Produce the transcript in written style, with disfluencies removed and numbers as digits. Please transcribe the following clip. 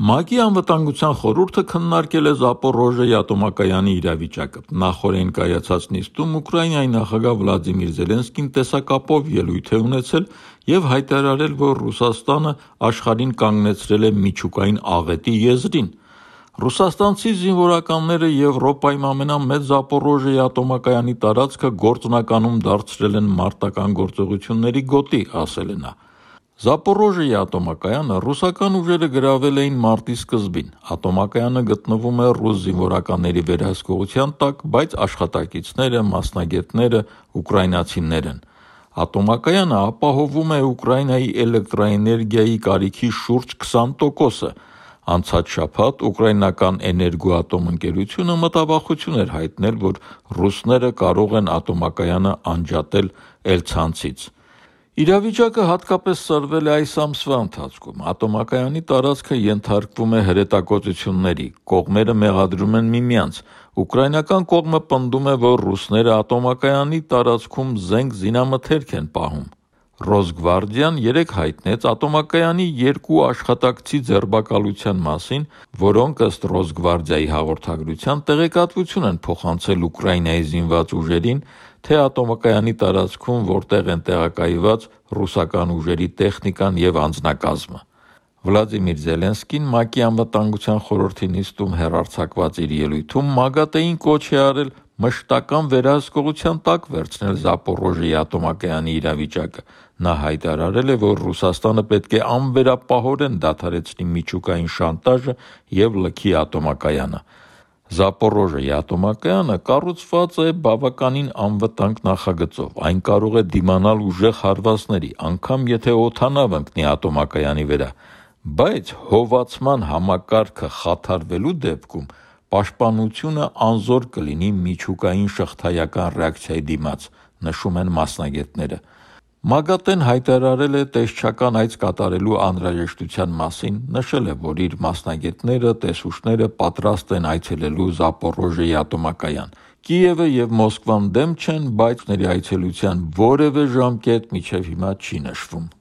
ՄԱԿ-ի անվտանգության խորհուրդը քննարկել է Զապորոժիեի ատոմակայանի իրավիճակը։ Նախորդին կայացած նիստում Ուկրաինայի նախագահ Վլադիմիր Զելենսկին տեսակապով ելույթ է ունեցել եւ հայտարարել, որ Ռուսաստանը աշխարհին կանգնեցրել է միջուկային աղետի եզրին։ Ռուսաստանցի զինվորականները Եվրոպայում ամենամեծ Զապորոժիեի ատոմակայանի տարածքը գործնականում դարձրել են մարտական գործողությունների գոտի, ասել է նա։ Զապորոժիեի ատոմակայանը ռուսական ուժերը գրավել էին մարտի սկզբին։ Ատոմակայանը գտնվում է ռուս զինվորականների վերահսկողության տակ, բայց աշխատակիցները, մասնագետները ուկրաինացիներ են։ Ատոմակայանը ապահովում է Ուկրաինայի էլեկտրաէներգիայի կարիքի շուրջ 20%-ը։ Անցած շաբաթ ուկրաինական էներգոատոմ ընկերությունը մտավախություն էր հայտնել, որ ռուսները կարող են ատոմակայանը անջատել Էլ-ցանցից։ Իրավիճակը հատկապես սրվել է այս ամսվա ընթացքում։ Ատոմակայանի տարածքը ենթարկվում է հրետակոծությունների, կողմերը մեղադրում են միմյանց։ Ուկրաինական կողմը պնդում է, որ ռուսները ատոմակայանի տարածքում զենք զինամթերք են պահում։ Ռոսգվարդիան երեկ հայտնեց ատոմակայանի 2 աշխատակցի ձերբակալության մասին, որոնք ըստ Ռոսգվարդիայի հաղորդագրության տեղեկատվություն են փոխանցել Ուկրաինայի զինված ուժերին, թե ատոմակայանի տարածքում որտեղ են տեղակայված ռուսական ուժերի տեխնիկան եւ անձնակազմը։ Վլադիմիր Զելենսկին ՄԱԿ-ի անվտանգության խորհրդի նիստում հեռարձակված իր ելույթում ՄԱԳԱՏԷ-ին կոչ է արել մշտական վերահսկողության տակ վերցնել Զապորոժիեի ատոմակայանի իրավիճակը։ Նա հայտարարել է, որ Ռուսաստանը պետք է անվերապահորեն դադարեցնի միջուկային շանտաժը եւ լքի ատոմակայանը։ Զապորոժիեի ատոմակայանը կառուցված է բավականին անվտանգ նախագծով։ Այն կարող է դիմանալ ուժեղ հարվածների, անգամ եթե օդանավ ընկնի ատոմակայանի վրա, բայց հովացման համակարգը խաթարվելու դեպքում պաշտպանությունը անզոր կլինի միջուկային շղթայական ռեակցիայի դիմաց, նշում են մասնագետները։ ՄԱԳԱՏԷ-ն հայտարարել է տեսչական այց կատարելու անհրաժեշտության մասին, նշել է, որ իր մասնագետները, տեսուչները պատրաստ են այցելելու Զապորոժիեի ատոմակայան։ Կիևը եւ Մոսկվան դեմ չեն, բայց ների այցելության որևէ ժամկետ մինչև հիմա չի նշվում։